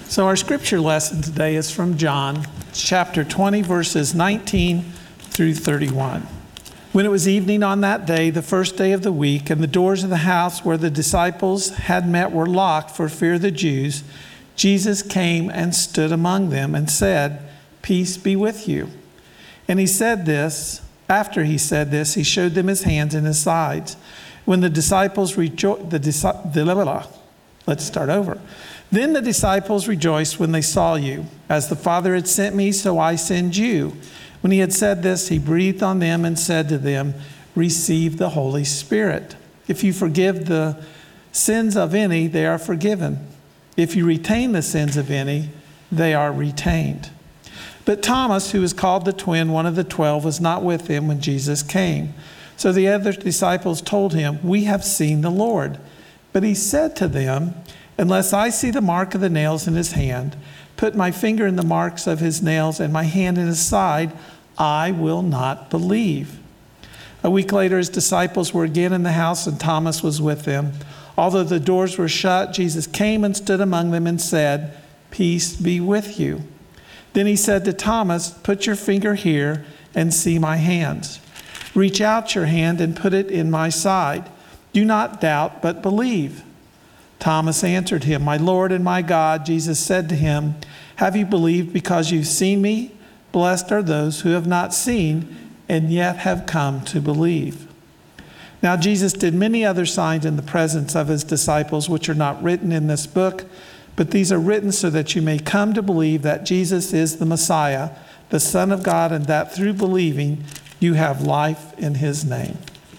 So our scripture lesson today is from John, chapter 20, verses 19 through 31. When it was evening on that day, the first day of the week, and the doors of the house where the disciples had met were locked for fear of the Jews, Jesus came and stood among them and said, "Peace be with you." And he said this, after he said this, he showed them his hands and his sides. When the disciples Then the disciples rejoiced when they saw you. As the Father had sent me, so I send you. When he had said this, he breathed on them and said to them, "Receive the Holy Spirit. If you forgive the sins of any, they are forgiven. If you retain the sins of any, they are retained." But Thomas, who is called the twin, one of the 12, was not with them when Jesus came. So the other disciples told him, "We have seen the Lord." But he said to them, "Unless I see the mark of the nails in his hand, put my finger in the marks of his nails and my hand in his side, I will not believe." A week later, his disciples were again in the house and Thomas was with them. Although the doors were shut, Jesus came and stood among them and said, "Peace be with you." Then he said to Thomas, "Put your finger here and see my hands. Reach out your hand and put it in my side. Do not doubt, but believe." Thomas answered him, "My Lord and my God." Jesus said to him, "Have you believed because you've seen me? Blessed are those who have not seen and yet have come to believe." Now Jesus did many other signs in the presence of his disciples, which are not written in this book, but these are written so that you may come to believe that Jesus is the Messiah, the Son of God, and that through believing you have life in his name.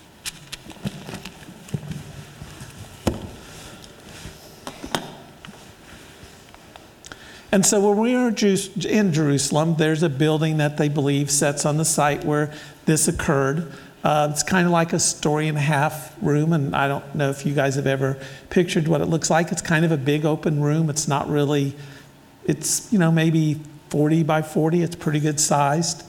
And so when we are in Jerusalem, there's a building that they believe sits on the site where this occurred. It's kind of like a story and a half room, and I don't know if you guys have ever pictured what it looks like. It's kind of a big open room. It's not really, it's maybe 40 by 40. It's pretty good sized.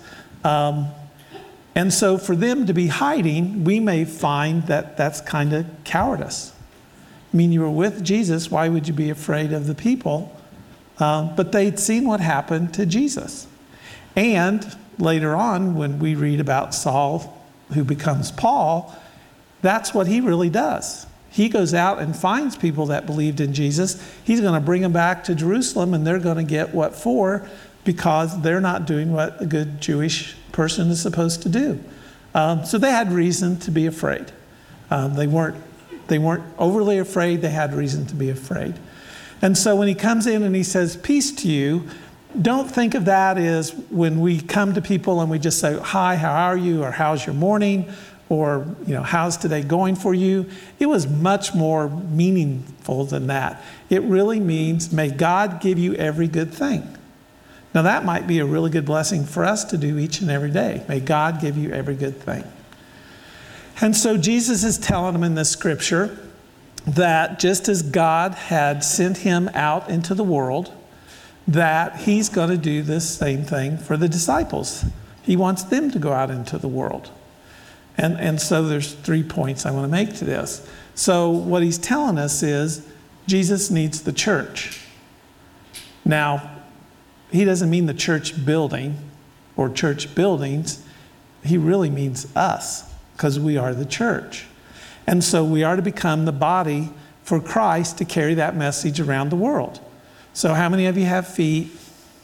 And so for them to be hiding, we may find that that's kind of cowardice. I mean, you were with Jesus. Why would you be afraid of the people? But they'd seen what happened to Jesus. And later on, when we read about Saul, who becomes Paul, that's what he really does. He goes out and finds people that believed in Jesus. He's going to bring them back to Jerusalem, and they're going to get what for, because they're not doing what a good Jewish person is supposed to do. So they had reason to be afraid. They weren't overly afraid. They had reason to be afraid. And so when he comes in and he says, "Peace to you," don't think of that as when we come to people and we just say, "Hi, how are you?" or "How's your morning?" or "How's today going for you?" It was much more meaningful than that. It really means, "May God give you every good thing." Now that might be a really good blessing for us to do each and every day. May God give you every good thing. And so Jesus is telling them in this scripture that just as God had sent him out into the world, that he's going to do this same thing for the disciples. He wants them to go out into the world. And so there's 3 points I want to make to this. So what he's telling us is Jesus needs the church. Now, he doesn't mean the church building or church buildings. He really means us, because we are the church. And so we are to become the body for Christ to carry that message around the world. So how many of you have feet,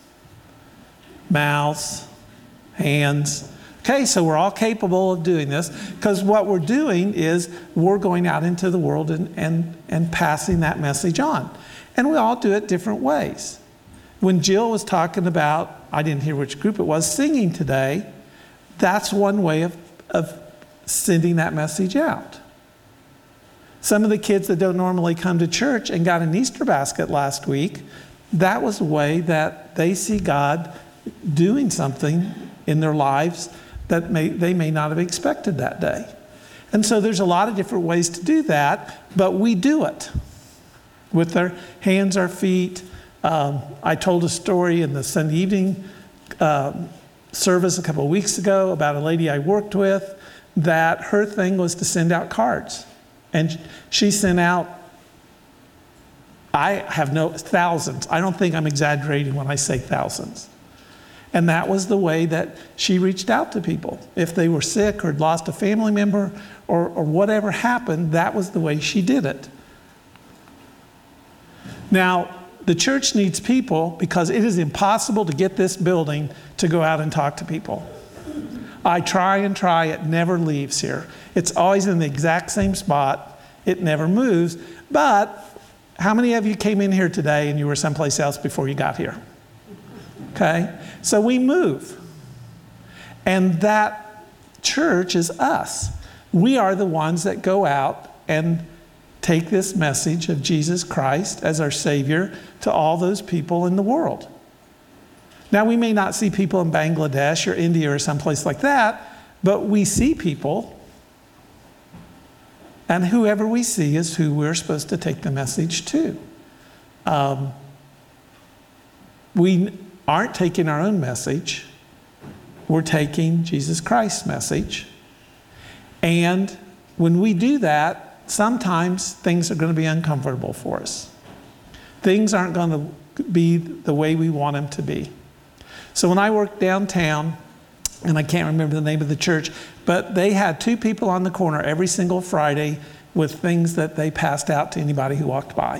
mouths, hands? Okay, so we're all capable of doing this, because what we're doing is we're going out into the world and passing that message on. And we all do it different ways. When Jill was talking about, I didn't hear which group it was, singing today, that's one way of sending that message out. Some of the kids that don't normally come to church and got an Easter basket last week, that was a way that they see God doing something in their lives that they may not have expected that day. And so there's a lot of different ways to do that, but we do it with our hands, our feet. I told a story in the Sunday evening service a couple of weeks ago about a lady I worked with that her thing was to send out cards. And she sent out, I have thousands. I don't think I'm exaggerating when I say thousands. And that was the way that she reached out to people. If they were sick or had lost a family member or whatever happened, that was the way she did it. Now, the church needs people because it is impossible to get this building to go out and talk to people. I try and try, it never leaves here. It's always in the exact same spot. It never moves. But how many of you came in here today and you were someplace else before you got here? Okay? So we move. And that church is us. We are the ones that go out and take this message of Jesus Christ as our Savior to all those people in the world. Now, we may not see people in Bangladesh or India or someplace like that, but we see people. And whoever we see is who we're supposed to take the message to. We aren't taking our own message. We're taking Jesus Christ's message. And when we do that, sometimes things are going to be uncomfortable for us. Things aren't going to be the way we want them to be. So when I worked downtown, and I can't remember the name of the church, but they had 2 people on the corner every single Friday with things that they passed out to anybody who walked by.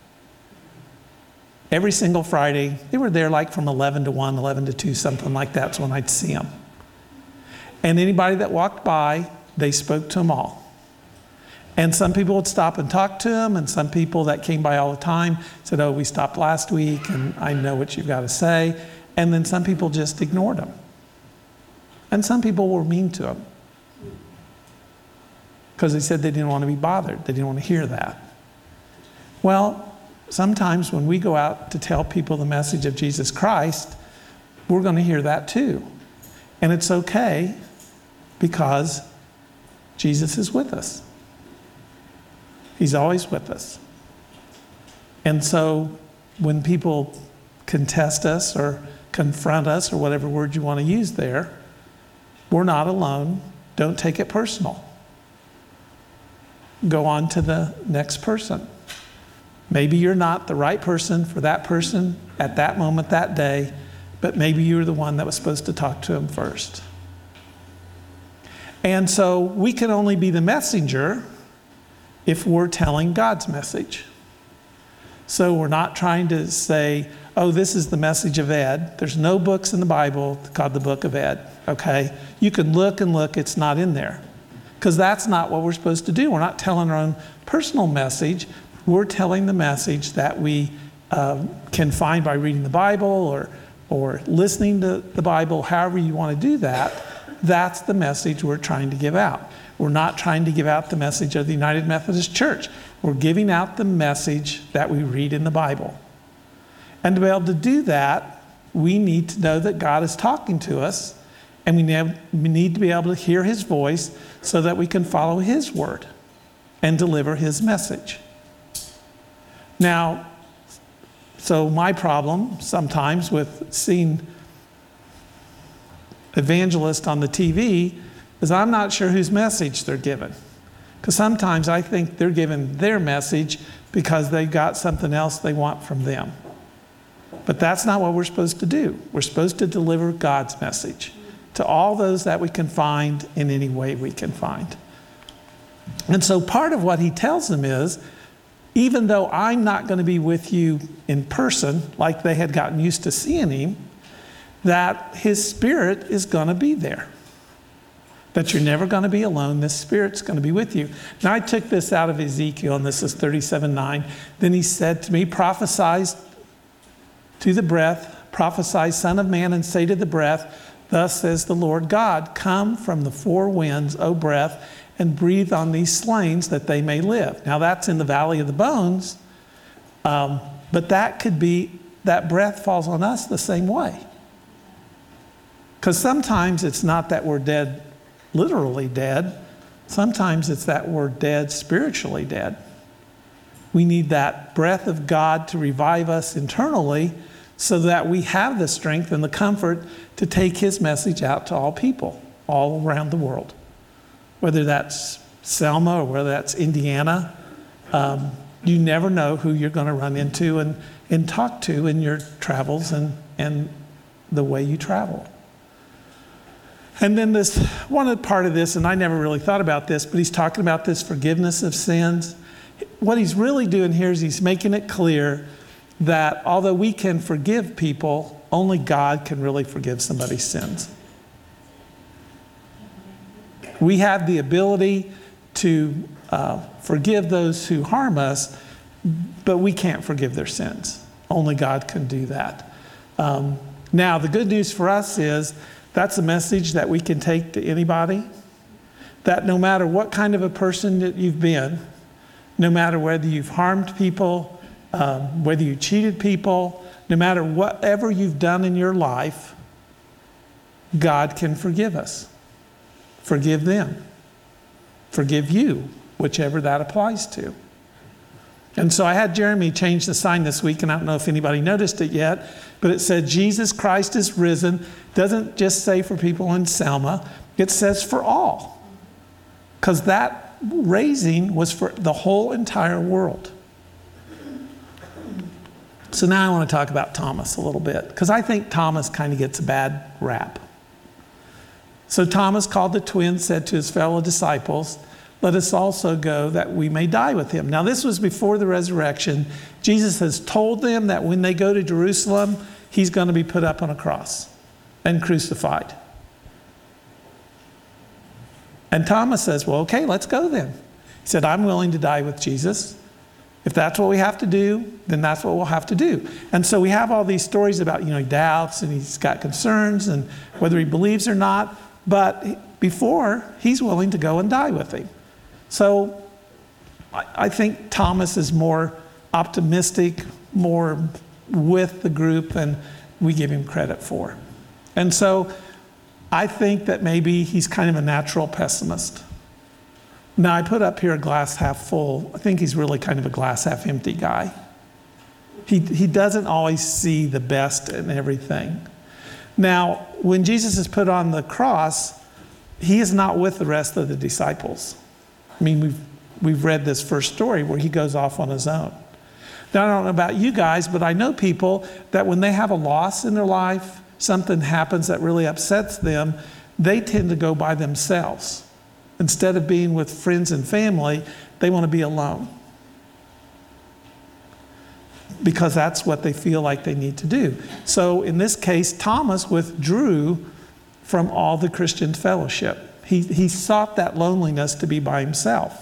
Every single Friday, they were there like from 11 to 1, 11 to 2, something like that's when I'd see them. And anybody that walked by, they spoke to them all. And some people would stop and talk to them, and some people that came by all the time said, "Oh, we stopped last week, and I know what you've got to say." And then some people just ignored them. And some people were mean to them because they said they didn't want to be bothered. They didn't want to hear that. Well, sometimes when we go out to tell people the message of Jesus Christ, we're going to hear that too. And it's okay because Jesus is with us. He's always with us. And so when people contest us or confront us, or whatever word you want to use there, we're not alone. Don't take it personal. Go on to the next person. Maybe you're not the right person for that person at that moment, that day, but maybe you're the one that was supposed to talk to him first. And so we can only be the messenger if we're telling God's message. So we're not trying to say, "Oh, this is the message of Ed." There's no books in the Bible called the Book of Ed, okay? You can look and look, it's not in there. Because that's not what we're supposed to do. We're not telling our own personal message. We're telling the message that we can find by reading the Bible or listening to the Bible, however you want to do that. That's the message we're trying to give out. We're not trying to give out the message of the United Methodist Church. We're giving out the message that we read in the Bible. And to be able to do that, we need to know that God is talking to us, and we need to be able to hear his voice so that we can follow his word and deliver his message. Now, so my problem sometimes with seeing evangelists on the TV is I'm not sure whose message they're giving. Because sometimes I think they're giving their message because they've got something else they want from them. But that's not what we're supposed to do. We're supposed to deliver God's message to all those that we can find in any way we can find. And so part of what he tells them is, even though I'm not going to be with you in person, like they had gotten used to seeing him, that his Spirit is going to be there. That you're never going to be alone. This Spirit's going to be with you. Now I took this out of Ezekiel, and this is 37:9. Then he said to me, "Prophesy to the breath, prophesy, Son of man, and say to the breath, thus says the Lord God, come from the four winds, O breath, and breathe on these slains that they may live." Now that's in the valley of the bones, but that could be, that breath falls on us the same way. Because sometimes it's not that we're dead, literally dead. Sometimes it's that we're dead, spiritually dead. We need that breath of God to revive us internally so that we have the strength and the comfort to take his message out to all people, all around the world. Whether that's Selma or whether that's Indiana, You never know who you're going to run into and talk to in your travels and the way you travel. And then this one part of this, and I never really thought about this, but he's talking about this forgiveness of sins. What he's really doing here is he's making it clear that although we can forgive people, only God can really forgive somebody's sins. We have the ability to forgive those who harm us, but we can't forgive their sins. Only God can do that. Now, the good news for us is that's a message that we can take to anybody, that no matter what kind of a person that you've been, no matter whether you've harmed people, whether you cheated people, no matter whatever you've done in your life, God can forgive us. Forgive them. Forgive you, whichever that applies to. And so I had Jeremy change the sign this week, and I don't know if anybody noticed it yet, but it said, Jesus Christ is risen. Doesn't just say for people in Selma, it says for all. Because that raising was for the whole entire world. So now I want to talk about Thomas a little bit, because I think Thomas kind of gets a bad rap. So Thomas, called the twin, said to his fellow disciples, let us also go that we may die with him. Now this was before the resurrection. Jesus has told them that when they go to Jerusalem, he's going to be put up on a cross and crucified. And Thomas says, well, okay, let's go then. He said, I'm willing to die with Jesus. If that's what we have to do, then that's what we'll have to do. And so we have all these stories about, he doubts and he's got concerns and whether he believes or not. But before, he's willing to go and die with him. So I think Thomas is more optimistic, more with the group than we give him credit for. And so I think that maybe he's kind of a natural pessimist. Now I put up here a glass half full. I think he's really kind of a glass half empty guy. He doesn't always see the best in everything. Now, when Jesus is put on the cross, he is not with the rest of the disciples. I mean, we've read this first story where he goes off on his own. Now, I don't know about you guys, but I know people that when they have a loss in their life, something happens that really upsets them, they tend to go by themselves. Instead of being with friends and family, they want to be alone. Because that's what they feel like they need to do. So in this case, Thomas withdrew from all the Christian fellowship. He sought that loneliness to be by himself.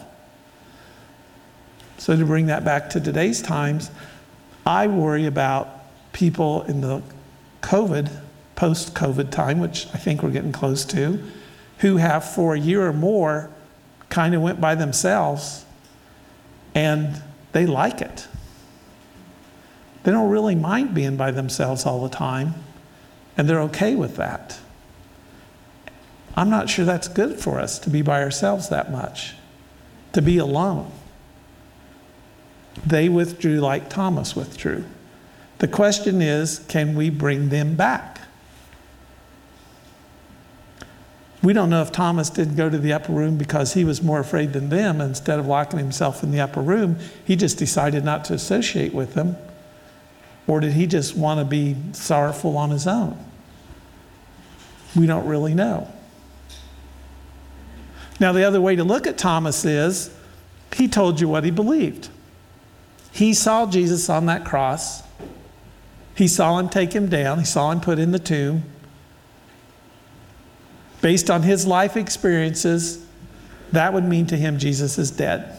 So to bring that back to today's times, I worry about people in the post-COVID time, which I think we're getting close to, who have for a year or more kind of went by themselves and they like it. They don't really mind being by themselves all the time, and they're okay with that. I'm not sure that's good for us to be by ourselves that much, to be alone. They withdrew like Thomas withdrew. The question is, can we bring them back? We don't know if Thomas didn't go to the upper room because he was more afraid than them. Instead of locking himself in the upper room, he just decided not to associate with them. Or did he just want to be sorrowful on his own? We don't really know. Now, the other way to look at Thomas is, he told you what he believed. He saw Jesus on that cross. He saw him take him down. He saw him put in the tomb. Based on his life experiences, that would mean to him Jesus is dead.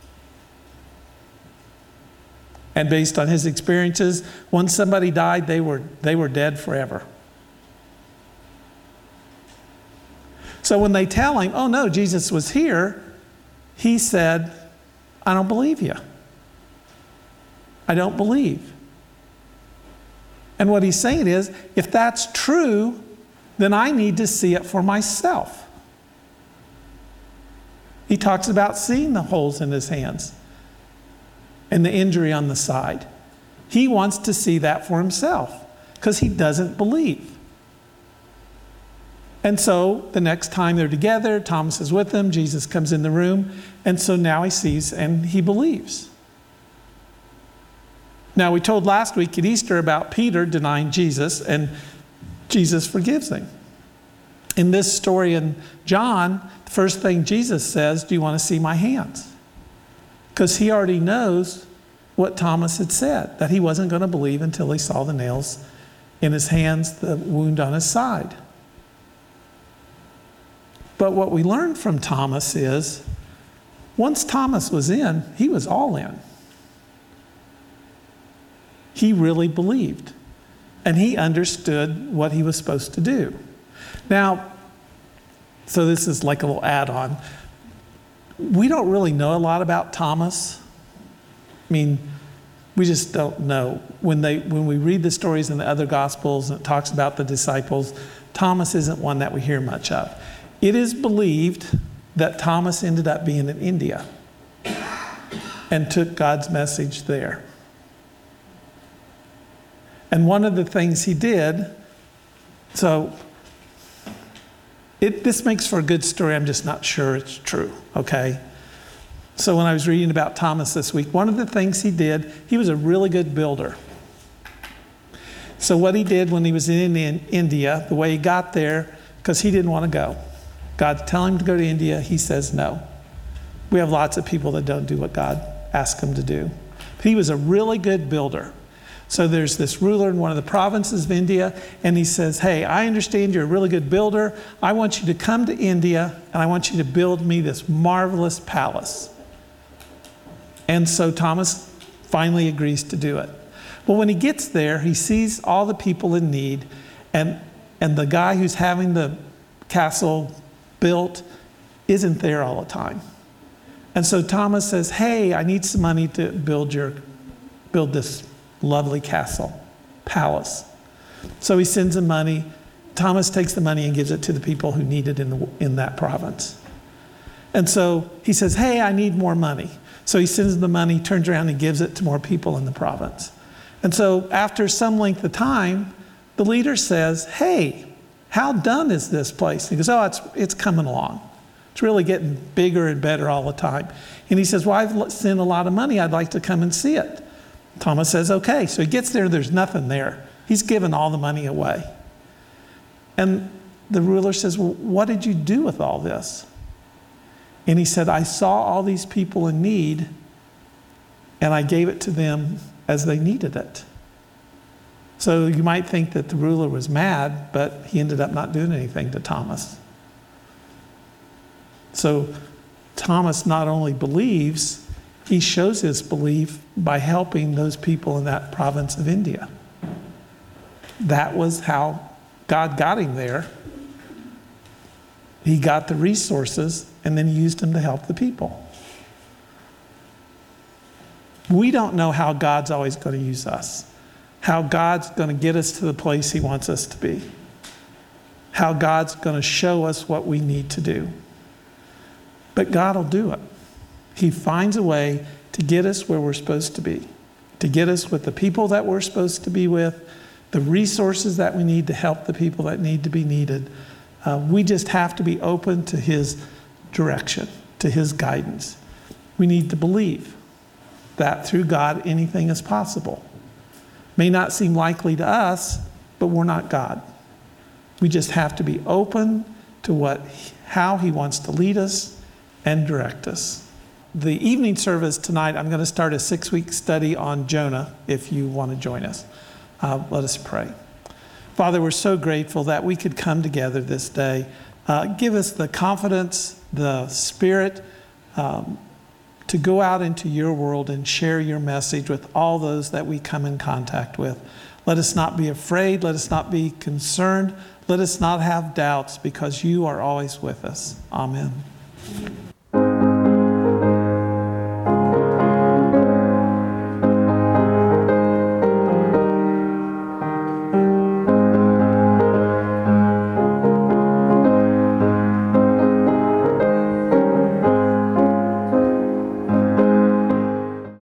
And based on his experiences, once somebody died, they were dead forever. So when they tell him, oh no, Jesus was here, he said, I don't believe you. I don't believe. And what he's saying is, if that's true, then I need to see it for myself. He talks about seeing the holes in his hands and the injury on the side. He wants to see that for himself because he doesn't believe. And so the next time they're together, Thomas is with them, Jesus comes in the room, and so now he sees and he believes. Now, we told last week at Easter about Peter denying Jesus, and Jesus forgives him. In this story in John, the first thing Jesus says, do you want to see my hands? Because he already knows what Thomas had said, that he wasn't going to believe until he saw the nails in his hands, the wound on his side. But what we learned from Thomas is, once Thomas was in, he was all in. He really believed, and he understood what he was supposed to do. Now, so this is like a little add-on. We don't really know a lot about Thomas. I mean, we just don't know. When we read the stories in the other Gospels and it talks about the disciples, Thomas isn't one that we hear much of. It is believed that Thomas ended up being in India and took God's message there. And one of the things he did, this makes for a good story. I'm just not sure it's true, okay? So when I was reading about Thomas this week, one of the things he did, he was a really good builder. So what he did when he was in India, the way he got there, because he didn't want to go. God's telling him to go to India, he says no. We have lots of people that don't do what God asks them to do. But he was a really good builder. So there's this ruler in one of the provinces of India, and he says, hey, I understand you're a really good builder. I want you to come to India, and I want you to build me this marvelous palace. And so Thomas finally agrees to do it. Well, when he gets there, he sees all the people in need, and the guy who's having the castle built isn't there all the time. And so Thomas says, hey, I need some money to build this lovely palace. So he sends him money. Thomas takes the money and gives it to the people who need it in that province. And so he says, hey, I need more money. So he sends the money, turns around and gives it to more people in the province. And so after some length of time, the leader says, hey, how done is this place? He goes, oh, it's coming along. It's really getting bigger and better all the time. And he says, well, I've sent a lot of money. I'd like to come and see it. Thomas says, okay. So he gets there, there's nothing there. He's given all the money away. And the ruler says, well, what did you do with all this? And he said, I saw all these people in need, and I gave it to them as they needed it. So you might think that the ruler was mad, but he ended up not doing anything to Thomas. So Thomas not only believes, he shows his belief by helping those people in that province of India. That was how God got him there. He got the resources, and then he used them to help the people. We don't know how God's always going to use us, how God's going to get us to the place he wants us to be, how God's going to show us what we need to do. But God will do it. He finds a way to get us where we're supposed to be, to get us with the people that we're supposed to be with, the resources that we need to help the people that need to be needed. We just have to be open to his direction, to his guidance. We need to believe that through God, anything is possible. May not seem likely to us, but we're not God. We just have to be open to how he wants to lead us and direct us. The evening service tonight, I'm going to start a 6-week study on Jonah if you want to join us. Let us pray. Father, we're so grateful that we could come together this day. Give us the confidence, the spirit to go out into your world and share your message with all those that we come in contact with. Let us not be afraid. Let us not be concerned. Let us not have doubts, because you are always with us. Amen.